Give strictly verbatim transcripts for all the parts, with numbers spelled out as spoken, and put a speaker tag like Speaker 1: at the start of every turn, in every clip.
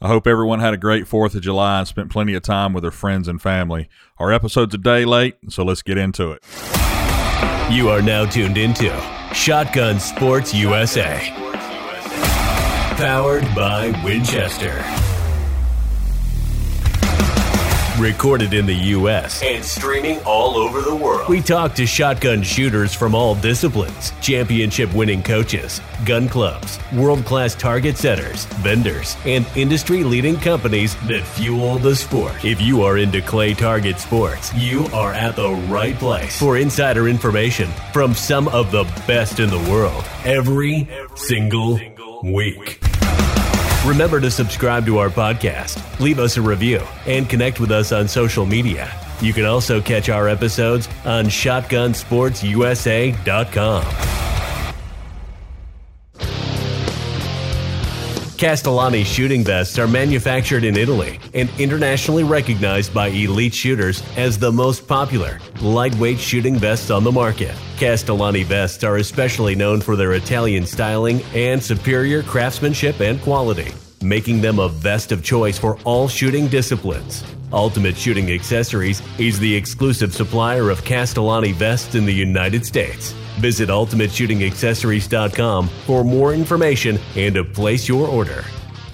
Speaker 1: I hope everyone had a great fourth of July and spent plenty of time with their friends and family. Our episode's a day late, so let's get into it.
Speaker 2: You are now tuned into Shotgun Sports U S A. Powered by Winchester. Recorded in the U S and streaming all over the world. We talk to shotgun shooters from all disciplines, championship-winning coaches, gun clubs, world-class target setters, vendors, and industry-leading companies that fuel the sport. If you are into clay target sports, you are at the right place for insider information from some of the best in the world every single week. Remember to subscribe to our podcast, leave us a review, and connect with us on social media. You can also catch our episodes on shotgun sports u s a dot com. Castellani shooting vests are manufactured in Italy and internationally recognized by elite shooters as the most popular, lightweight shooting vests on the market. Castellani vests are especially known for their Italian styling and superior craftsmanship and quality, making them a vest of choice for all shooting disciplines. Ultimate Shooting Accessories is the exclusive supplier of Castellani vests in the United States. Visit ultimate shooting accessories dot com for more information and to place your order.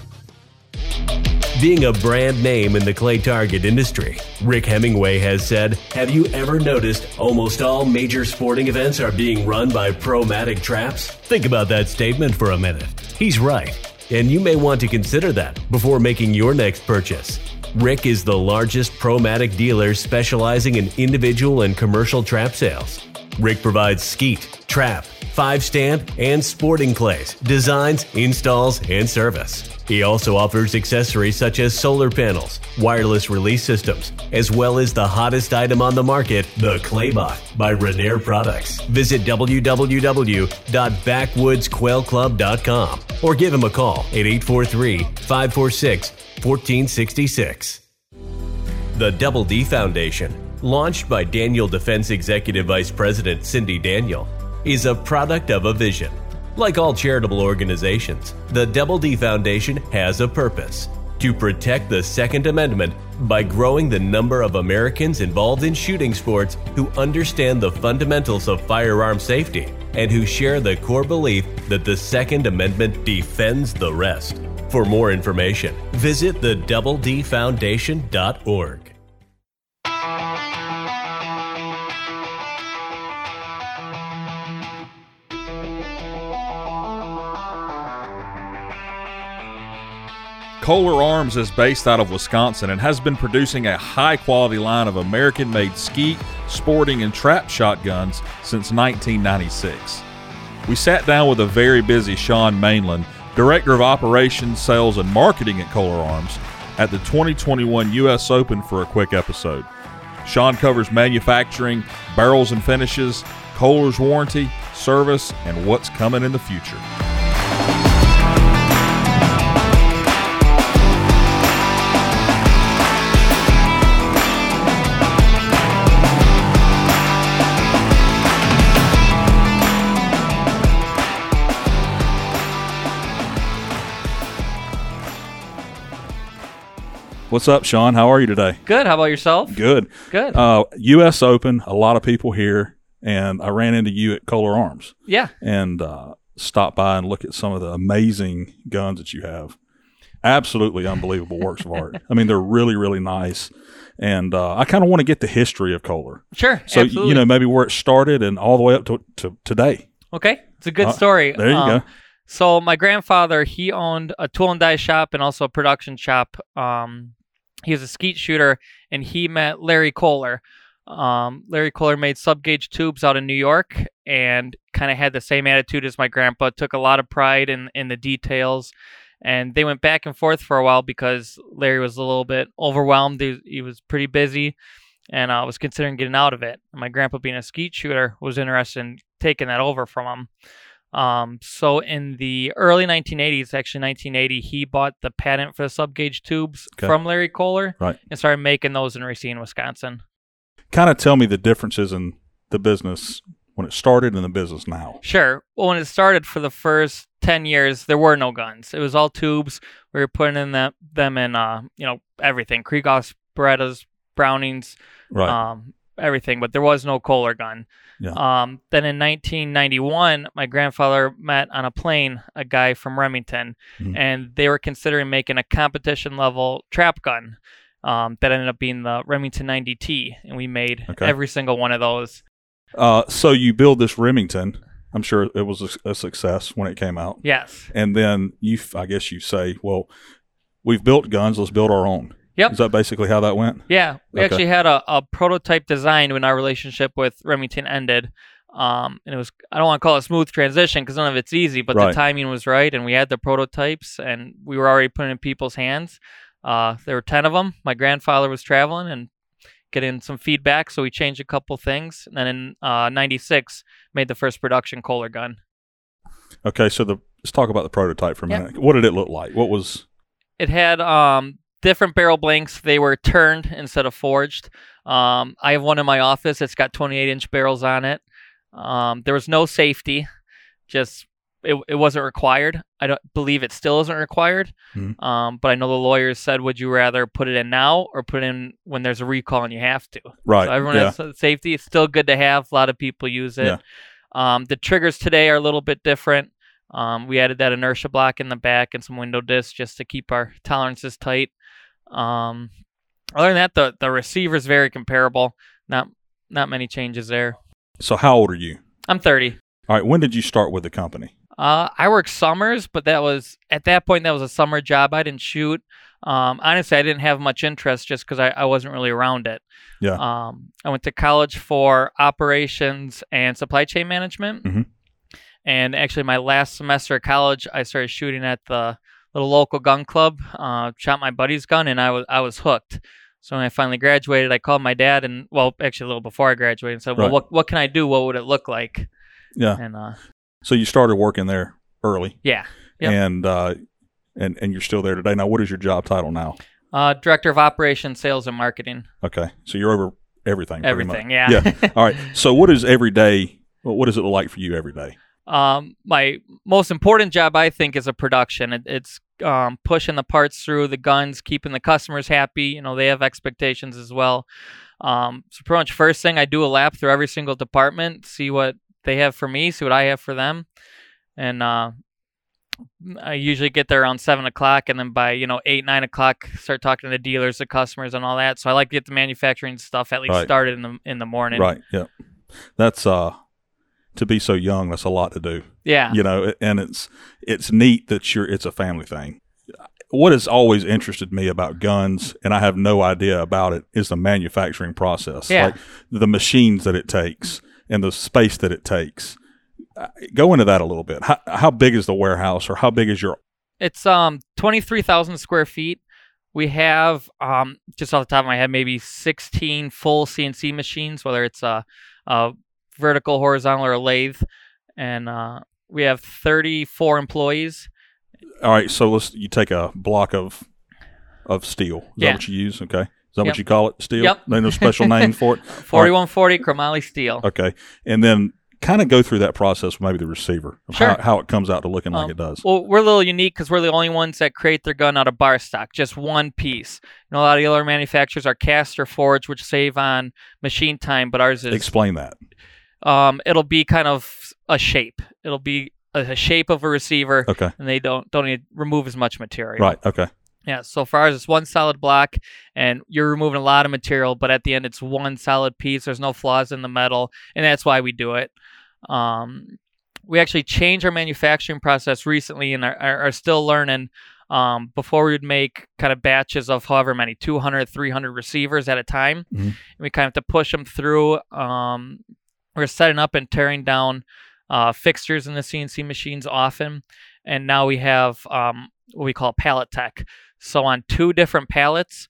Speaker 2: Being a brand name in the clay target industry, Rick Hemingway has said, "Have you ever noticed almost all major sporting events are being run by Pro-Matic traps?" Think about that statement for a minute. He's right, and you may want to consider that before making your next purchase. Rick is the largest Pro-Matic dealer specializing in individual and commercial trap sales. Rick provides skeet, trap, five-stamp, and sporting clays, designs, installs, and service. He also offers accessories such as solar panels, wireless release systems, as well as the hottest item on the market, the Claybot by Renair Products. Visit w w w dot backwoods quail club dot com or give him a call at eight four three, five four six, one four six six. The Double D Foundation, launched by Daniel Defense Executive Vice President Cindy Daniel, is a product of a vision. Like all charitable organizations, the Double D Foundation has a purpose: to protect the Second Amendment by growing the number of Americans involved in shooting sports who understand the fundamentals of firearm safety and who share the core belief that the Second Amendment defends the rest. For more information, visit the double d foundation dot org.
Speaker 1: Kohler Arms is based out of Wisconsin and has been producing a high-quality line of American-made skeet, sporting, and trap shotguns since nineteen ninety-six. We sat down with a very busy Sean Mainland, Director of Operations, Sales, and Marketing at Kohler Arms, at the twenty twenty-one U S Open for a quick episode. Sean covers manufacturing, barrels and finishes, Kohler's warranty, service, and what's coming in the future. What's up, Sean? How are you today?
Speaker 3: Good. How about yourself?
Speaker 1: Good.
Speaker 3: Good.
Speaker 1: Uh, U S Open, a lot of people here, and I ran into you at Kohler Arms.
Speaker 3: Yeah.
Speaker 1: And uh, stopped by and looked at some of the amazing guns that you have. Absolutely unbelievable works of art. I mean, they're really, really nice. And uh, I kind of want to get the history of Kohler.
Speaker 3: Sure.
Speaker 1: So,
Speaker 3: absolutely.
Speaker 1: you know, maybe where it started and all the way up to, to today.
Speaker 3: Okay. It's a good
Speaker 1: Uh,
Speaker 3: story.
Speaker 1: there you
Speaker 3: um,
Speaker 1: go.
Speaker 3: So my grandfather, he owned a tool and die shop and also a production shop. Um, he was a skeet shooter, and he met Larry Kohler. Um, Larry Kohler made sub-gauge tubes out in New York and kind of had the same attitude as my grandpa, took a lot of pride in, in the details. And they went back and forth for a while because Larry was a little bit overwhelmed. He, he was pretty busy and uh, was considering getting out of it. And my grandpa, being a skeet shooter, was interested in taking that over from him. Um, so in the early nineteen eighties, actually nineteen eighty, he bought the patent for the sub-gauge tubes
Speaker 1: Okay.
Speaker 3: from Larry Kohler
Speaker 1: Right.
Speaker 3: and started making those in Racine, Wisconsin.
Speaker 1: Kind of tell me the differences in the business when it started and the business now.
Speaker 3: Sure. Well, when it started, for the first ten years, there were no guns. It was all tubes. We were putting in them, them in, uh, you know, everything. Krieghoffs, Berettas, Brownings,
Speaker 1: Right.
Speaker 3: um, everything. But there was no Kohler gun.
Speaker 1: Yeah.
Speaker 3: Um, then in nineteen ninety-one, my grandfather met on a plane a guy from Remington,
Speaker 1: Mhm.
Speaker 3: and they were considering making a competition-level trap gun um, that ended up being the Remington ninety T, and we made
Speaker 1: Okay.
Speaker 3: every single one of those.
Speaker 1: Uh, so you build this Remington. I'm sure it was a, a success when it came out.
Speaker 3: Yes.
Speaker 1: And then you, f- I guess you say, well, we've built guns. Let's build our own.
Speaker 3: Yep.
Speaker 1: Is that basically how that went?
Speaker 3: Yeah, we
Speaker 1: Okay.
Speaker 3: actually had a, a prototype design when our relationship with Remington ended. Um, and it was, I don't want to call it a smooth transition because none of it's easy, but
Speaker 1: Right.
Speaker 3: the timing was right. And we had the prototypes and we were already putting it in people's hands. Uh, there were ten of them. My grandfather was traveling and getting some feedback. So we changed a couple things. And then in uh, ninety-six, made the first production Kohler gun.
Speaker 1: Okay, so the let's talk about the prototype for a
Speaker 3: Yeah.
Speaker 1: minute. What did it look like? What was
Speaker 3: It had um, different barrel blanks. They were turned instead of forged. Um, I have one in my office. It's got twenty-eight inch barrels on it. Um, there was no safety. Just it, it wasn't required. I don't believe it still isn't required.
Speaker 1: Mhm.
Speaker 3: Um, but I know the lawyers said, would you rather put it in now or put it in when there's a recall and you have to?
Speaker 1: right?
Speaker 3: So everyone
Speaker 1: yeah.
Speaker 3: has safety. It's still good to have. A lot of people use it.
Speaker 1: Yeah.
Speaker 3: Um, the triggers today are a little bit different. Um, we added that inertia block in the back and some window discs just to keep our tolerances tight. Um, other than that, the the receiver is very comparable. Not not many changes there.
Speaker 1: So how old are you?
Speaker 3: I'm thirty.
Speaker 1: All right. When did you start with the company?
Speaker 3: Uh, I worked summers, but that was at that point that was a summer job. I didn't shoot. Um, honestly, I didn't have much interest just because I, I wasn't really around it.
Speaker 1: Yeah.
Speaker 3: Um, I went to college for operations and supply chain management.
Speaker 1: Mhm.
Speaker 3: And actually, my last semester of college, I started shooting at the little local gun club. Uh, shot my buddy's gun, and I was I was hooked. So when I finally graduated, I called my dad, and well, actually a little before I graduated, and said, "Well,
Speaker 1: Right.
Speaker 3: what what can I do? What would it look like?"
Speaker 1: Yeah.
Speaker 3: And uh,
Speaker 1: So you started working there early,
Speaker 3: yeah, Yep.
Speaker 1: and uh, and and you're still there today. Now, what is your job title now?
Speaker 3: uh, director of operations, sales, and marketing.
Speaker 1: Okay, so you're over everything. pretty much.
Speaker 3: Everything, yeah.
Speaker 1: Yeah. All right. So what is every day? Well, what does it look like for you every day?
Speaker 3: Um, my most important job, I think, is a production. It, it's um, pushing the parts through the guns, keeping the customers happy. You know, they have expectations as well. Um, so pretty much first thing, I do a lap through every single department, see what they have for me, see what I have for them. And uh, I usually get there around seven o'clock, and then by, you know, eight, nine o'clock, start talking to the dealers, the customers, and all that. So I like to get the manufacturing stuff at least
Speaker 1: Right.
Speaker 3: started in the in the morning.
Speaker 1: Right. Yeah. That's uh, to be so young. That's a lot to do.
Speaker 3: Yeah.
Speaker 1: You know, and it's it's neat that you're. It's a family thing. What has always interested me about guns, and I have no idea about it, is the manufacturing process.
Speaker 3: Yeah.
Speaker 1: Like the machines that it takes and the space that it takes. Uh, Go into that a little bit. How how big is the warehouse, or how big is your?
Speaker 3: It's um twenty-three thousand square feet. We have um just off the top of my head maybe sixteen full C N C machines, whether it's a, a vertical, horizontal, or a lathe, and uh, we have thirty-four employees.
Speaker 1: All right, so let's you take a block of of steel. Is
Speaker 3: Yeah.
Speaker 1: that what you use? Okay, is that
Speaker 3: Yep.
Speaker 1: what you call it? Steel.
Speaker 3: Yep.
Speaker 1: There's no special name for it.
Speaker 3: forty-one forty chromoly steel.
Speaker 1: Okay, and then kind of go through that process with maybe the receiver, of
Speaker 3: Sure.
Speaker 1: how, how it comes out to looking like
Speaker 3: Um,
Speaker 1: it does.
Speaker 3: Well, we're a little unique because we're the only ones that create their gun out of bar stock, just one piece. You know, a lot of the other manufacturers are cast or forged, which save on machine time, but ours is
Speaker 1: Explain that.
Speaker 3: um, it'll be kind of a shape. It'll be a, a shape of a receiver,
Speaker 1: Okay.
Speaker 3: and they don't don't need to remove as much material.
Speaker 1: Right. Okay.
Speaker 3: Yeah. So far as it's one solid block, and you're removing a lot of material, but at the end it's one solid piece. There's no flaws in the metal, and that's why we do it. Um, we actually changed our manufacturing process recently, and are, are, are still learning. Um, before we would make kind of batches of however many, two hundred, three hundred receivers at a time.
Speaker 1: Mhm.
Speaker 3: And we kind of have to push them through. Um, we're setting up and tearing down uh, fixtures in the C N C machines often. And now we have um, what we call pallet tech. So on two different pallets,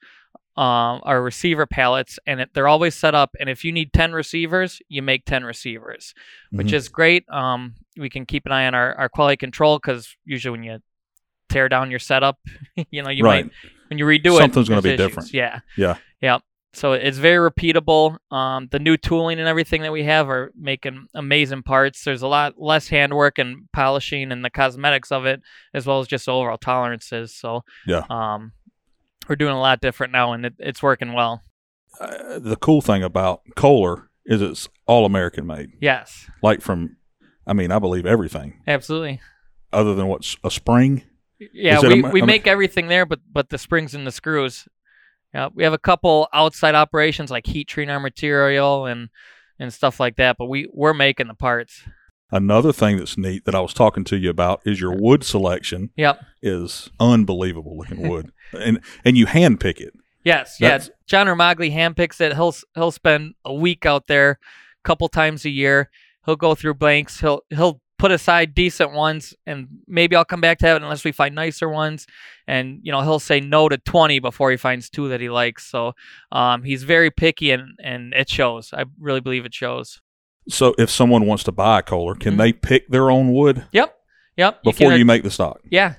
Speaker 3: um, are receiver pallets, and it, they're always set up. And if you need ten receivers, you make ten receivers, which
Speaker 1: Mhm.
Speaker 3: is great. Um, we can keep an eye on our, our quality control because usually when you tear down your setup, you know, you
Speaker 1: Right.
Speaker 3: might, when you redo it,
Speaker 1: Something's gonna
Speaker 3: there's
Speaker 1: be
Speaker 3: issues.
Speaker 1: different.
Speaker 3: Yeah.
Speaker 1: Yeah.
Speaker 3: Yeah. So it's very repeatable. Um, the new tooling and everything that we have are making amazing parts. There's a lot less handwork and polishing and the cosmetics of it, as well as just overall tolerances. So
Speaker 1: Yeah.
Speaker 3: um, we're doing a lot different now, and it, it's working well.
Speaker 1: Uh, the cool thing about Kohler is it's all American made.
Speaker 3: Yes,
Speaker 1: Like from, I mean, I believe everything
Speaker 3: absolutely.
Speaker 1: other than what's a spring.
Speaker 3: Yeah,
Speaker 1: Is it
Speaker 3: we,
Speaker 1: a-
Speaker 3: we
Speaker 1: I mean-
Speaker 3: make everything there, but but the springs and the screws. Yeah, we have a couple outside operations like heat treating our material and and stuff like that, but we we're making the parts.
Speaker 1: Another thing that's neat that I was talking to you about is your wood selection
Speaker 3: Yep.
Speaker 1: is unbelievable looking wood, and and you hand pick it.
Speaker 3: Yes.
Speaker 1: That's-
Speaker 3: Yeah. John Romagli handpicks it. He'll he'll spend a week out there, a couple times a year. He'll go through blanks. He'll he'll put aside decent ones, and maybe I'll come back to it unless we find nicer ones. And you know, he'll say no to twenty before he finds two that he likes. So um, he's very picky, and and it shows. I really believe it shows.
Speaker 1: So if someone wants to buy a Kohler, can
Speaker 3: Mhm.
Speaker 1: they pick their own wood
Speaker 3: Yep. Yep.
Speaker 1: before
Speaker 3: can-
Speaker 1: you make the stock?
Speaker 3: Yeah.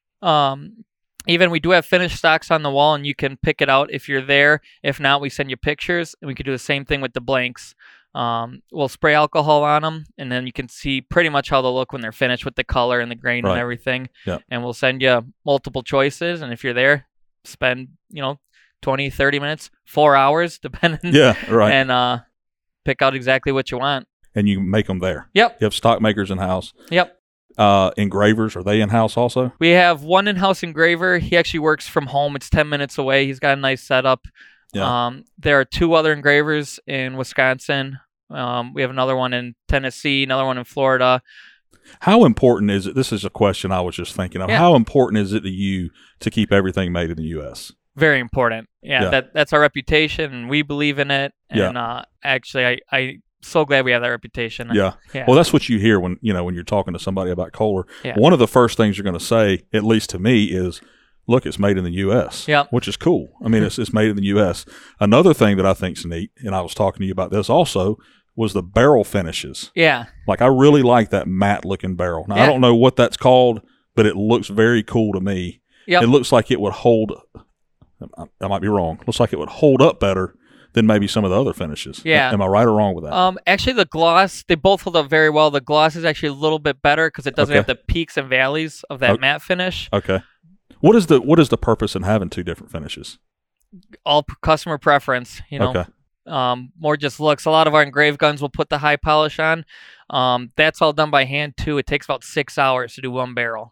Speaker 3: Um, even we do have finished stocks on the wall, and you can pick it out if you're there. If not, we send you pictures, and we could do the same thing with the blanks. Um, we'll spray alcohol on them, and then you can see pretty much how they'll look when they're finished with the color and the grain
Speaker 1: Right.
Speaker 3: and everything.
Speaker 1: Yep.
Speaker 3: And we'll send you multiple choices, and if you're there, spend, you know, twenty, thirty minutes, four hours, depending,
Speaker 1: Yeah, right.
Speaker 3: and uh, pick out exactly what you want.
Speaker 1: And you make them there.
Speaker 3: Yep.
Speaker 1: You have stock makers in house.
Speaker 3: Yep.
Speaker 1: Uh, engravers, are they in house also?
Speaker 3: We have one in-house engraver. He actually works from home. It's ten minutes away. He's got a nice setup.
Speaker 1: Yeah.
Speaker 3: Um, there are two other engravers in Wisconsin. Um, we have another one in Tennessee, another one in Florida.
Speaker 1: How important is it? This is a question I was just thinking of.
Speaker 3: Yeah.
Speaker 1: How important is it to you to keep everything made in the U S?
Speaker 3: Very important. Yeah,
Speaker 1: Yeah.
Speaker 3: that that's our reputation, and we believe in it.
Speaker 1: Yeah.
Speaker 3: And uh, actually, I I so glad we have that reputation.
Speaker 1: Yeah.
Speaker 3: Yeah.
Speaker 1: Well, that's what you hear when you know when you're talking to somebody about Kohler.
Speaker 3: Yeah.
Speaker 1: One of the first things you're going to say, at least to me, is, "Look, it's made in the U S"
Speaker 3: Yeah.
Speaker 1: which is cool. I mean, it's it's made in the U S. Another thing that I think's neat, and I was talking to you about this also, was the barrel finishes.
Speaker 3: yeah.
Speaker 1: Like, I really like that matte looking barrel. Now, I
Speaker 3: Yeah.
Speaker 1: don't know what that's called, but it looks very cool to me.
Speaker 3: Yep.
Speaker 1: It looks like it would hold. I, I might be wrong. Looks like it would hold up better than maybe some of the other finishes.
Speaker 3: Yeah.
Speaker 1: Am I right or wrong with that?
Speaker 3: Um, actually, the gloss, they both hold up very well. The gloss is actually a little bit better because it doesn't
Speaker 1: Okay.
Speaker 3: have the peaks and valleys of that
Speaker 1: Okay.
Speaker 3: matte finish.
Speaker 1: Okay. What is the what is the purpose in having two different finishes?
Speaker 3: All p- customer preference, you know.
Speaker 1: Okay.
Speaker 3: Um, more just looks. A lot of our engraved guns will put the high polish on. Um, that's all done by hand too. It takes about six hours to do one barrel.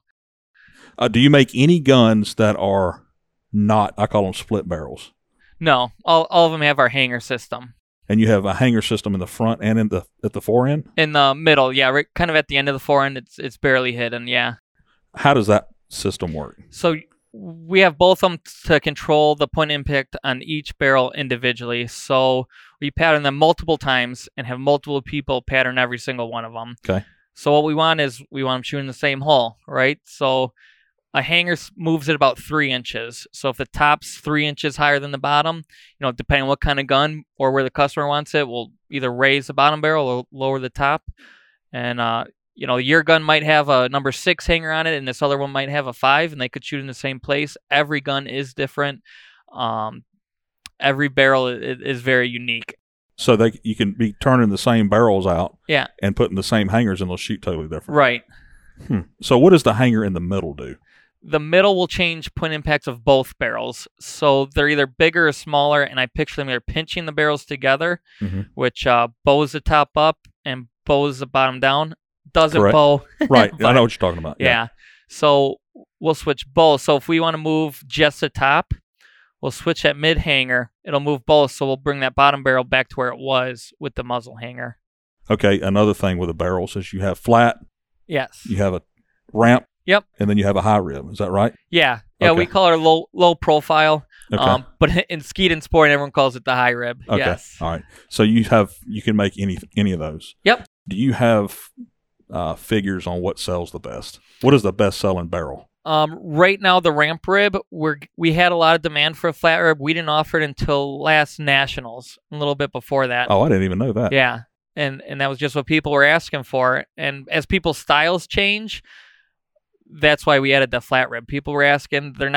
Speaker 1: Uh, do you make any guns that are not? I call them split barrels.
Speaker 3: No, all all of them have our hanger system.
Speaker 1: And you have a hanger system in the front and in the at the fore end.
Speaker 3: In the middle, yeah, right, kind of at the end of the forend, it's it's barely hidden, yeah.
Speaker 1: How does that system work?
Speaker 3: So we have both of them to control the point impact on each barrel individually. So we pattern them multiple times and have multiple people pattern every single one of them.
Speaker 1: Okay.
Speaker 3: So what we want is we want them shooting the same hole, right? So a hanger s- moves at about three inches. So if the top's three inches higher than the bottom, you know, depending on what kind of gun or where the customer wants it, we'll either raise the bottom barrel or lower the top. And, uh, you know, your gun might have a number six hanger on it, and this other one might have a five, and they could shoot in the same place. Every gun is different. Um, every barrel is, is very unique.
Speaker 1: So they you can be turning the same barrels out
Speaker 3: Yeah,
Speaker 1: and putting the same hangers, and they'll shoot totally different.
Speaker 3: right.
Speaker 1: Hmm. So what does the hanger in the middle do?
Speaker 3: The middle will change point impacts of both barrels. So they're either bigger or smaller, and I picture them either pinching the barrels together,
Speaker 1: Mhm.
Speaker 3: which uh, bows the top up and bows the bottom down. Doesn't
Speaker 1: Correct.
Speaker 3: bow.
Speaker 1: Right. I
Speaker 3: But-
Speaker 1: know what you're talking about.
Speaker 3: Yeah. So we'll switch both. So if we want to move just the top, we'll switch at mid hanger. It'll move both. So we'll bring that bottom barrel back to where it was with the muzzle hanger.
Speaker 1: Okay. Another thing with the barrels is you have flat,
Speaker 3: Yes.
Speaker 1: you have a ramp.
Speaker 3: Yep.
Speaker 1: And then you have a high rib. Is that right?
Speaker 3: Yeah. Yeah. We
Speaker 1: Okay.
Speaker 3: call it low low profile.
Speaker 1: Okay.
Speaker 3: Um, but in skeet and sport, everyone calls it the high rib.
Speaker 1: Okay.
Speaker 3: Yes.
Speaker 1: All right. So you have you can make any any of those.
Speaker 3: Yep.
Speaker 1: Do you have uh, figures on what sells the best? What is the best selling barrel?
Speaker 3: Um, right now, the ramp rib, we're, we had a lot of demand for a flat rib. We didn't offer it until last Nationals, a little bit before that.
Speaker 1: Oh, I didn't even know that.
Speaker 3: Yeah. And and that was just what people were asking for. And as people's styles change, that's why we added the flat rib. People were asking, they're not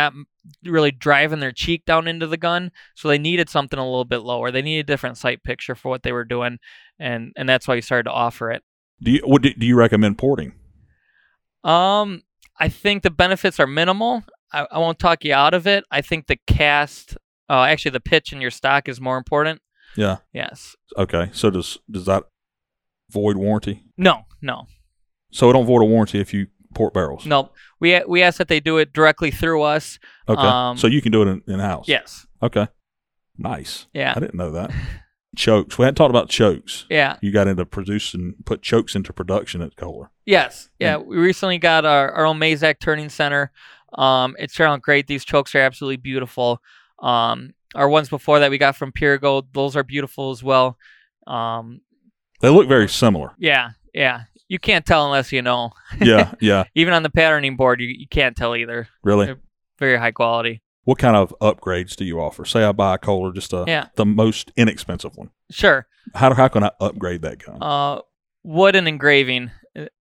Speaker 3: really driving their cheek down into the gun. So they needed something a little bit lower. They needed a different sight picture for what they were doing, and and that's why we started to offer it.
Speaker 1: Do you what do, do you recommend porting?
Speaker 3: Um, I think the benefits are minimal. I, I won't talk you out of it. I think the cast, uh, actually the pitch in your stock is more important.
Speaker 1: Yeah.
Speaker 3: Yes.
Speaker 1: Okay. So does does that void warranty?
Speaker 3: No, no.
Speaker 1: So it don't void a warranty if you port barrels?
Speaker 3: No. We we ask that they do it directly through us.
Speaker 1: Okay.
Speaker 3: Um,
Speaker 1: so you can do it in, in-house?
Speaker 3: Yes.
Speaker 1: Okay. Nice.
Speaker 3: Yeah.
Speaker 1: I didn't know that. Chokes. We hadn't talked about chokes.
Speaker 3: Yeah.
Speaker 1: You got into producing, put chokes into production at Kohler.
Speaker 3: Yes. Yeah. We recently got our, our own Mazak turning center. Um, it's turned out great. These chokes are absolutely beautiful. Um, our ones before that we got from Pure Gold, those are beautiful as well. Um,
Speaker 1: they look very similar.
Speaker 3: Yeah. Yeah. You can't tell unless you know.
Speaker 1: Yeah. Yeah.
Speaker 3: Even on the patterning board, you, you can't tell either.
Speaker 1: Really?
Speaker 3: They're very high quality.
Speaker 1: What kind of upgrades do you offer? Say I buy a Kohler, just a,
Speaker 3: Yeah.
Speaker 1: the most inexpensive one.
Speaker 3: Sure.
Speaker 1: How how can I upgrade that gun?
Speaker 3: Uh, wood and engraving,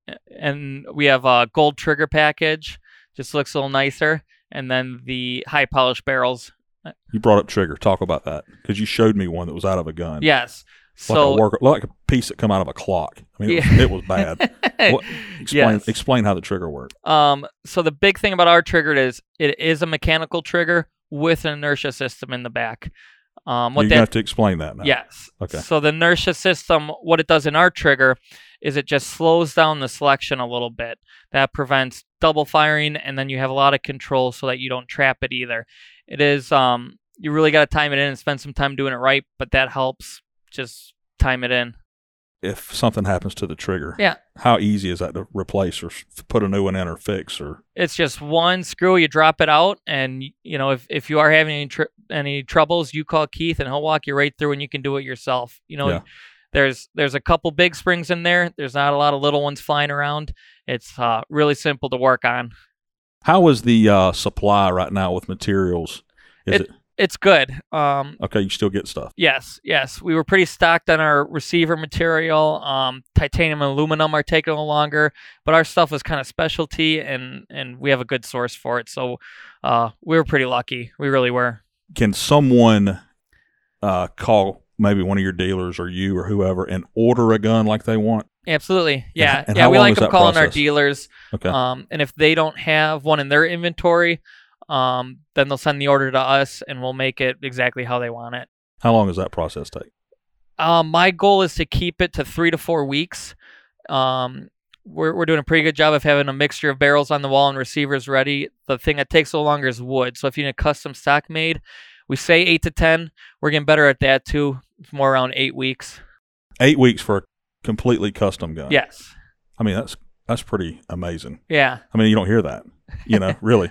Speaker 3: and we have a gold trigger package. Just looks a little nicer, and then the high polished barrels.
Speaker 1: You brought up trigger. Talk about that because you showed me one that was out of a gun.
Speaker 3: Yes.
Speaker 1: Like
Speaker 3: So
Speaker 1: a work, like a piece that come out of a clock. I mean, it,
Speaker 3: Yeah.
Speaker 1: was, it was bad. What, explain
Speaker 3: Yes.
Speaker 1: explain how the trigger worked.
Speaker 3: Um, so the big thing about our trigger is it is a mechanical trigger with an inertia system in the back. Um, what
Speaker 1: You're
Speaker 3: that
Speaker 1: gonna have to explain that now.
Speaker 3: Yes.
Speaker 1: Okay.
Speaker 3: So the inertia system, what it does in our trigger is it just slows down the selection a little bit. That prevents double firing, and then you have a lot of control so that you don't trap it either. It is, um, you really got to time it in and spend some time doing it right, but that helps. Just time it in.
Speaker 1: If something happens to the trigger,
Speaker 3: Yeah.
Speaker 1: how easy is that to replace or f- put a new one in or fix? Or
Speaker 3: It's just one screw, you drop it out, and you know if, if you are having any tr- any troubles, you call Keith and he'll walk you right through, and you can do it yourself. You know,
Speaker 1: Yeah.
Speaker 3: there's there's a couple big springs in there. There's not a lot of little ones flying around. It's uh, really simple to work on.
Speaker 1: how is the uh, supply right now with materials? Is it,
Speaker 3: It- It's good. Um,
Speaker 1: okay? You still get stuff.
Speaker 3: yes, yes, we were pretty stocked on our receiver material. Um, titanium and aluminum are taking a little longer, but our stuff was kind of specialty, and and we have a good source for it. So uh, we were pretty lucky. We really were.
Speaker 1: Can someone uh, call maybe one of your dealers or you or whoever and order a gun like they want?
Speaker 3: Absolutely. Yeah.
Speaker 1: and
Speaker 3: yeah.
Speaker 1: how
Speaker 3: We
Speaker 1: long
Speaker 3: like
Speaker 1: is
Speaker 3: them
Speaker 1: that
Speaker 3: calling our
Speaker 1: process?
Speaker 3: dealers.
Speaker 1: Okay.
Speaker 3: Um, and if they don't have one in their inventory, um, then they'll send the order to us and we'll make it exactly how they want it.
Speaker 1: How long does that process take?
Speaker 3: Um, my goal is to keep it to three to four weeks. Um, we're, we're doing a pretty good job of having a mixture of barrels on the wall and receivers ready. The thing that takes a little longer is wood. So if you need a custom stock made, we say eight to ten. We're getting better at that too. It's more around eight weeks.
Speaker 1: Eight weeks for a completely custom gun.
Speaker 3: Yes.
Speaker 1: I mean, that's that's pretty amazing.
Speaker 3: Yeah.
Speaker 1: I mean, you don't hear that, you know, really.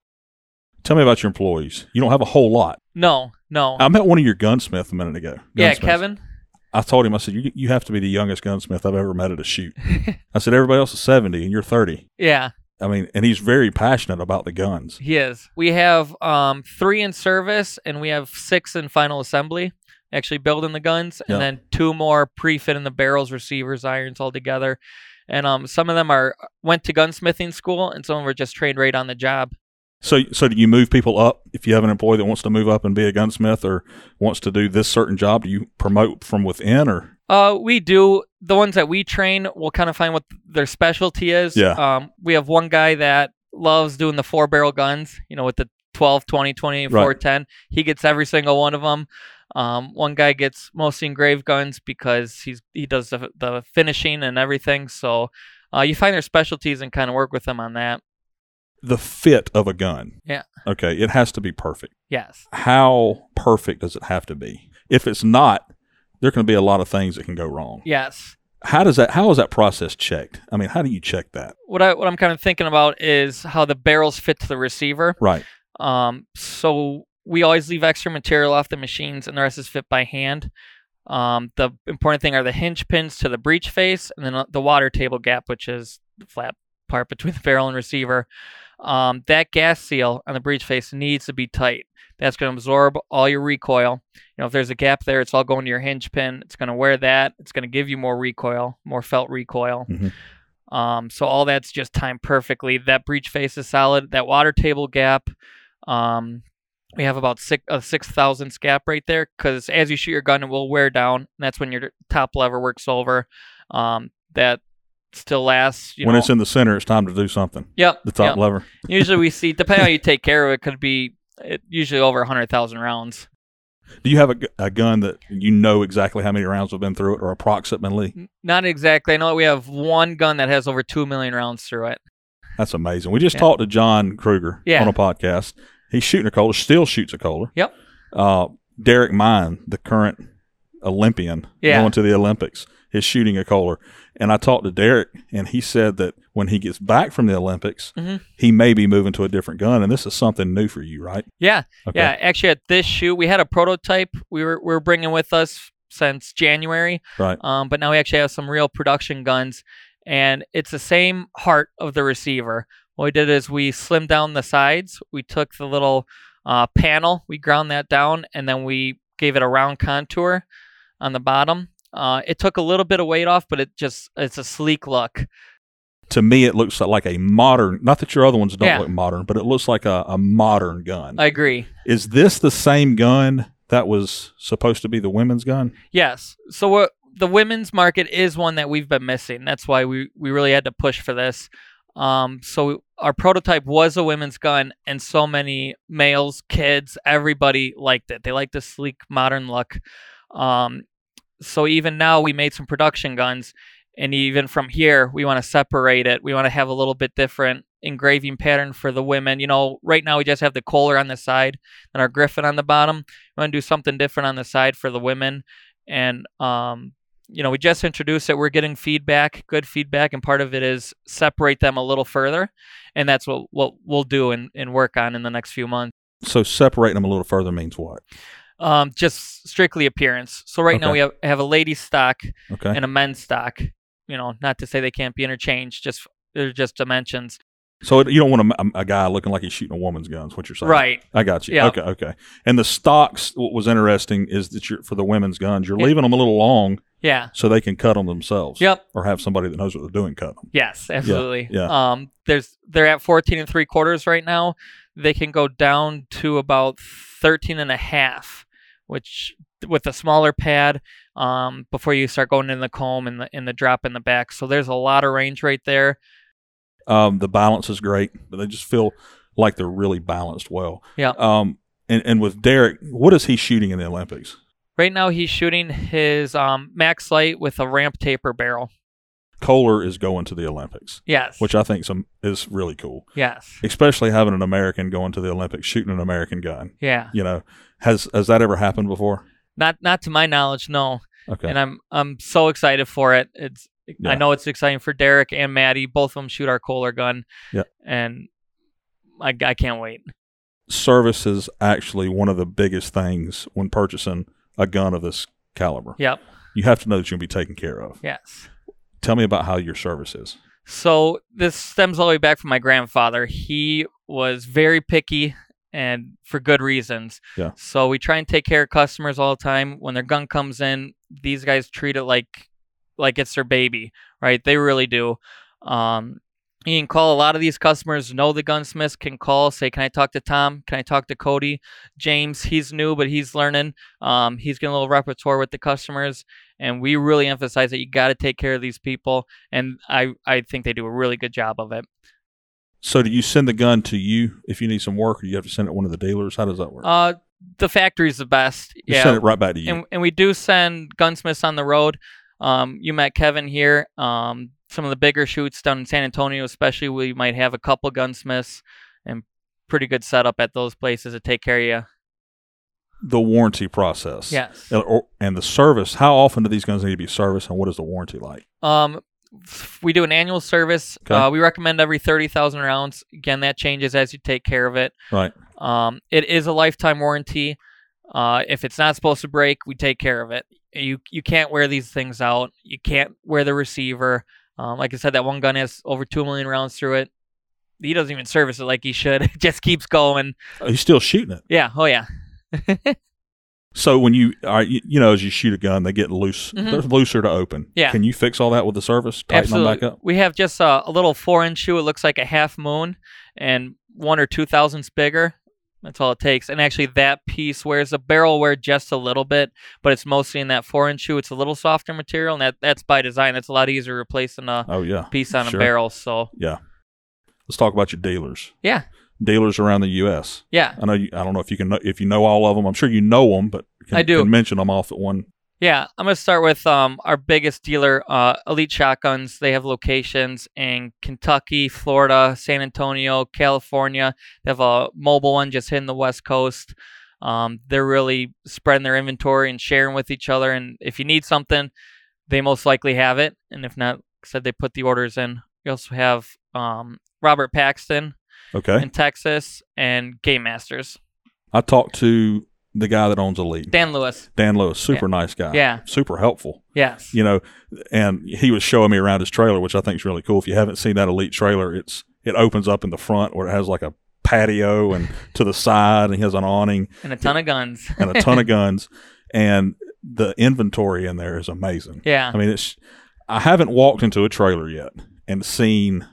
Speaker 1: Tell me about your employees. You don't have a whole lot.
Speaker 3: No, no.
Speaker 1: I met one of your gunsmiths a minute ago.
Speaker 3: yeah,
Speaker 1: Gunsmiths.
Speaker 3: Kevin.
Speaker 1: I told him, I said, you, you have to be the youngest gunsmith I've ever met at a shoot. I said, everybody else is seventy and you're thirty.
Speaker 3: Yeah.
Speaker 1: I mean, and he's very passionate about the guns.
Speaker 3: He is. We have um, three in service, and we have six in final assembly, actually building the guns, and
Speaker 1: Yeah.
Speaker 3: then two more pre-fitting the barrels, receivers, irons all together. And um, some of them are went to gunsmithing school, and some of them were just trained right on the job.
Speaker 1: So, so do you move people up? If you have an employee that wants to move up and be a gunsmith or wants to do this certain job, do you promote from within or?
Speaker 3: Uh, we do. The ones that we train, we'll kind of find what their specialty is.
Speaker 1: Yeah.
Speaker 3: Um, we have one guy that loves doing the four-barrel guns, you know, with the twelve, twenty, twenty,
Speaker 1: Right.
Speaker 3: four ten. He gets every single one of them. Um, one guy gets mostly engraved guns because he's he does the, the finishing and everything. So uh, you find their specialties and kind of work with them on that.
Speaker 1: The fit of a gun.
Speaker 3: Yeah.
Speaker 1: Okay, it has to be perfect.
Speaker 3: Yes.
Speaker 1: How perfect does it have to be? If it's not, there can be a lot of things that can go wrong.
Speaker 3: Yes.
Speaker 1: How does that? How is that process checked? I mean, how do you check that?
Speaker 3: What I what I'm kind of thinking about is how the barrels fit to the receiver.
Speaker 1: Right.
Speaker 3: Um, so we always leave extra material off the machines, and the rest is fit by hand. Um, the important thing are the hinge pins to the breech face, and then the water table gap, which is the flat part between the barrel and receiver. Um, that gas seal on the breech face needs to be tight. That's going to absorb all your recoil. You know, if there's a gap there, it's all going to your hinge pin. It's going to wear that. It's going to give you more recoil, more felt recoil.
Speaker 1: Mhm.
Speaker 3: Um, so all that's just timed perfectly. That breech face is solid. That water table gap, Um, we have about six a six thousand scap right there because as you shoot your gun, it will wear down. And that's when your top lever works over. Um, that still lasts. You
Speaker 1: when
Speaker 3: know,
Speaker 1: it's in the center, it's time to do something.
Speaker 3: Yep.
Speaker 1: The top
Speaker 3: yep.
Speaker 1: lever.
Speaker 3: Usually we see, depending on how you take care of it, could be it, usually over one hundred thousand rounds.
Speaker 1: Do you have a, a gun that you know exactly how many rounds have been through it or approximately?
Speaker 3: Not exactly. I know we have one gun that has over two million rounds through it.
Speaker 1: That's amazing. We just
Speaker 3: Yeah.
Speaker 1: talked to John Kruger
Speaker 3: Yeah.
Speaker 1: on a podcast. He's shooting a Kohler, still shoots a Kohler.
Speaker 3: Yep.
Speaker 1: Uh, Derek Mine, the current Olympian
Speaker 3: Yeah.
Speaker 1: going to the Olympics, is shooting a Kohler. And I talked to Derek, and he said that when he gets back from the Olympics,
Speaker 3: Mhm.
Speaker 1: he may be moving to a different gun. And this is something new for you, right?
Speaker 3: Yeah.
Speaker 1: Okay.
Speaker 3: Yeah. Actually, at this shoot, we had a prototype we were, we were bringing with us since January.
Speaker 1: Right.
Speaker 3: Um, but now we actually have some real production guns, and it's the same heart of the receiver. What we did is we slimmed down the sides. We took the little uh, panel, we ground that down, and then we gave it a round contour on the bottom. Uh, it took a little bit of weight off, but it just it's a sleek look.
Speaker 1: To me, it looks like a modern, not that your other ones don't
Speaker 3: Yeah.
Speaker 1: look modern, but it looks like a, a modern gun.
Speaker 3: I agree.
Speaker 1: Is this the same gun that was supposed to be the women's gun?
Speaker 3: Yes. So what the women's market is one that we've been missing. That's why we, we really had to push for this. Um, so our prototype was a women's gun, and so many males, kids, everybody liked it. They liked the sleek, modern look. Um, so even now we made some production guns, and even from here, we want to separate it. We want to have a little bit different engraving pattern for the women. You know, right now we just have the Kohler on the side and our Griffin on the bottom. We want to do something different on the side for the women. And, um, you know, we just introduced it. We're getting feedback, good feedback, and part of it is separate them a little further. And that's what, what we'll do and, and work on in the next few months.
Speaker 1: So separating them a little further means what?
Speaker 3: Um, just strictly appearance. So right now
Speaker 1: Okay.
Speaker 3: we have, have a ladies stock
Speaker 1: Okay.
Speaker 3: and a men's stock. You know, not to say they can't be interchanged, just they're just dimensions.
Speaker 1: So it, you don't want a, a guy looking like he's shooting a woman's gun, is what you're saying.
Speaker 3: Right.
Speaker 1: I got you.
Speaker 3: Yeah.
Speaker 1: Okay, okay. And the stocks, what was interesting is that you're, for the women's guns, you're
Speaker 3: Yeah.
Speaker 1: leaving them a little long
Speaker 3: Yeah.
Speaker 1: so they can cut them themselves.
Speaker 3: Yep.
Speaker 1: Or have somebody that knows what they're doing cut them.
Speaker 3: Yes, absolutely.
Speaker 1: yeah.
Speaker 3: Um, there's they're at fourteen and three quarters right now. They can go down to about thirteen and a half, which with a smaller pad, um, before you start going in the comb and the in the drop in the back. So there's a lot of range right there.
Speaker 1: Um, the balance is great, but they just feel like they're really balanced well.
Speaker 3: Yeah.
Speaker 1: Um, and, and with Derek, what is he shooting in the Olympics?
Speaker 3: Right now he's shooting his um, Max Light with a ramp taper barrel.
Speaker 1: Kohler is going to the Olympics,
Speaker 3: Yes.
Speaker 1: which I think some is really cool,
Speaker 3: yes.
Speaker 1: especially having an American going to the Olympics shooting an American gun.
Speaker 3: Yeah.
Speaker 1: You know, has has that ever happened before?
Speaker 3: Not not to my knowledge, no.
Speaker 1: Okay.
Speaker 3: And I'm I'm so excited for it. It's
Speaker 1: Yeah.
Speaker 3: I know it's exciting for Derek and Maddie. Both of them shoot our Kohler gun.
Speaker 1: Yeah.
Speaker 3: And I, I can't wait.
Speaker 1: Service is actually one of the biggest things when purchasing a gun of this caliber.
Speaker 3: Yep.
Speaker 1: You have to know that you'll be taken care of.
Speaker 3: Yes.
Speaker 1: Tell me about how your service is.
Speaker 3: So this stems all the way back from my grandfather. He was very picky and for good reasons.
Speaker 1: Yeah.
Speaker 3: So we try and take care of customers all the time. When their gun comes in, these guys treat it like like it's their baby, right? They really do. Um, you can call a lot of these customers, know the gunsmiths, can call, say, can I talk to Tom? Can I talk to Cody? James, he's new, but he's learning. Um, he's getting a little repertoire with the customers. And we really emphasize that you got to take care of these people. And I, I think they do a really good job of it.
Speaker 1: So do you send the gun to you if you need some work, or you have to send it to one of the dealers? How does that work?
Speaker 3: Uh, the factory's the best.
Speaker 1: You
Speaker 3: yeah.
Speaker 1: send it right back to you.
Speaker 3: And, and we do send gunsmiths on the road. Um, you met Kevin here. Um, some of the bigger shoots down in San Antonio, especially, we might have a couple gunsmiths and pretty good setup at those places to take care of you.
Speaker 1: The warranty process.
Speaker 3: Yes.
Speaker 1: Or, and the service. How often do these guns need to be serviced, and what is the warranty like?
Speaker 3: Um, we do an annual service.
Speaker 1: Okay.
Speaker 3: Uh, we recommend every thirty thousand rounds. Again, that changes as you take care of it.
Speaker 1: Right.
Speaker 3: Um, it is a lifetime warranty. Uh, if it's not supposed to break, we take care of it. You you can't wear these things out. You can't wear the receiver. Um, like I said, that one gun has over two million rounds through it. He doesn't even service it like he should. It just keeps going.
Speaker 1: Oh, he's still shooting it.
Speaker 3: Yeah. Oh, yeah.
Speaker 1: So when you are, you, you know, as you shoot a gun, they get loose.
Speaker 3: Mhm.
Speaker 1: They're looser to open.
Speaker 3: Yeah.
Speaker 1: Can you fix all that with the service? Tighten
Speaker 3: Absolutely.
Speaker 1: them back up?
Speaker 3: We have just a, a little four-inch shoe. It looks like a half moon and one or two thousandths bigger. That's all it takes. And actually, that piece wears the barrel wear just a little bit, but it's mostly in that four inch shoe. It's a little softer material, and that, that's by design. That's a lot easier to replace than a
Speaker 1: oh, yeah.
Speaker 3: piece on
Speaker 1: sure.
Speaker 3: a barrel. So
Speaker 1: yeah, let's talk about your dealers.
Speaker 3: Yeah,
Speaker 1: dealers around the U S.
Speaker 3: Yeah,
Speaker 1: I know. You, I don't know if you can know, if you know all of them. I'm sure you know them, but can,
Speaker 3: I do.
Speaker 1: Can mention them off at one.
Speaker 3: Yeah, I'm going to start with um, our biggest dealer, uh, Elite Shotguns. They have locations in Kentucky, Florida, San Antonio, California. They have a mobile one just hitting the West Coast. Um, they're really spreading their inventory and sharing with each other. And if you need something, they most likely have it. And if not, like I said, they put the orders in. We also have um, Robert Paxton
Speaker 1: okay.
Speaker 3: in Texas and Game Masters.
Speaker 1: I talked to the guy that owns Elite.
Speaker 3: Dan Lewis.
Speaker 1: Dan Lewis, super
Speaker 3: yeah.
Speaker 1: nice guy.
Speaker 3: Yeah.
Speaker 1: Super helpful.
Speaker 3: Yes.
Speaker 1: You know, and he was showing me around his trailer, which I think is really cool. If you haven't seen that Elite trailer, it's it opens up in the front where it has like a patio and to the side, and he has an awning.
Speaker 3: And a ton of guns.
Speaker 1: and a ton of guns. And the inventory in there is amazing.
Speaker 3: Yeah.
Speaker 1: I mean, it's I haven't walked into a trailer yet and seen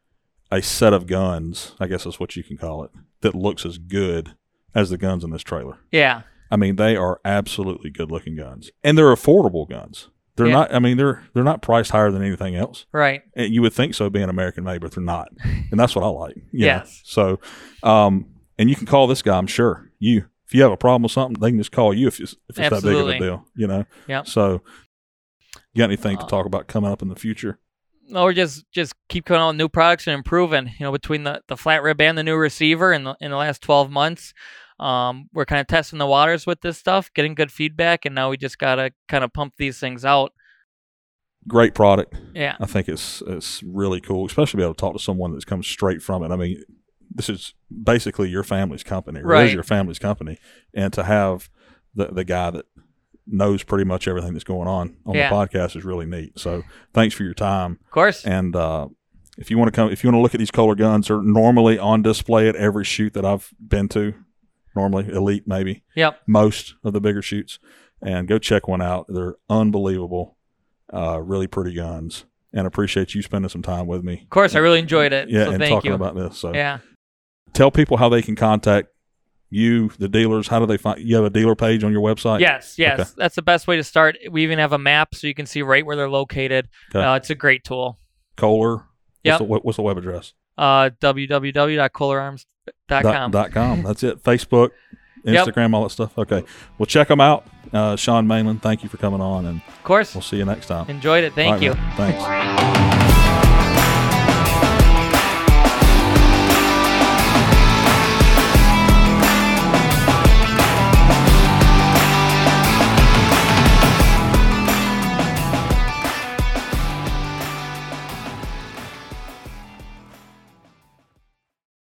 Speaker 1: a set of guns, I guess that's what you can call it, that looks as good as the guns in this trailer.
Speaker 3: Yeah.
Speaker 1: I mean, they are absolutely good-looking guns, and they're affordable guns. They're
Speaker 3: yeah.
Speaker 1: not. I mean, they're they're not priced higher than anything else.
Speaker 3: Right.
Speaker 1: And you would think so, being American-made, but they're not, and that's what I like. You
Speaker 3: yes.
Speaker 1: know? So, um, and you can call this guy. I'm sure you. If you have a problem with something, they can just call you if it's if it's
Speaker 3: Absolutely.
Speaker 1: that big of a deal. You know.
Speaker 3: Yep.
Speaker 1: So, you got anything
Speaker 3: uh,
Speaker 1: to talk about coming up in the future?
Speaker 3: No, we're just just keep coming out with new products and improving. You know, between the, the flat rib and the new receiver in the in the last twelve months. Um, we're kind of testing the waters with this stuff, getting good feedback, and now we just got to kind of pump these things out.
Speaker 1: Great product.
Speaker 3: Yeah.
Speaker 1: I think it's it's really cool, especially be able to talk to someone that's come straight from it. I mean, this is basically your family's company. Or
Speaker 3: right.
Speaker 1: It is your family's company. And to have the, the guy that knows pretty much everything that's going on on
Speaker 3: yeah.
Speaker 1: the podcast is really neat. So thanks for your time.
Speaker 3: Of course.
Speaker 1: And uh, if you want to come, if you want to look at these Kohler guns, they're normally on display at every shoot that I've been to. Normally, Elite maybe.
Speaker 3: Yep.
Speaker 1: Most of the bigger shoots. And go check one out. They're unbelievable, uh, really pretty guns. And appreciate you spending some time with me.
Speaker 3: Of course,
Speaker 1: and,
Speaker 3: I really enjoyed it.
Speaker 1: Yeah,
Speaker 3: so
Speaker 1: and
Speaker 3: thank
Speaker 1: talking
Speaker 3: you.
Speaker 1: about this. So
Speaker 3: yeah.
Speaker 1: Tell people how they can contact you, the dealers. How do they find you? Have a dealer page on your website?
Speaker 3: Yes, yes. Okay. That's the best way to start. We even have a map so you can see right where they're located. Okay. Uh, it's a great tool.
Speaker 1: Kohler?
Speaker 3: Yeah.
Speaker 1: What's, the, what's the web address?
Speaker 3: Uh, w w w dot kohler arms dot com.
Speaker 1: Dot, dot com. That's it. Facebook, Instagram, yep. all that stuff. Okay. Well, check them out. Uh, Sean Mainland, thank you for coming on. And
Speaker 3: of course.
Speaker 1: We'll see you next time.
Speaker 3: Enjoyed it. Thank
Speaker 1: right,
Speaker 3: you.
Speaker 1: Man. Thanks.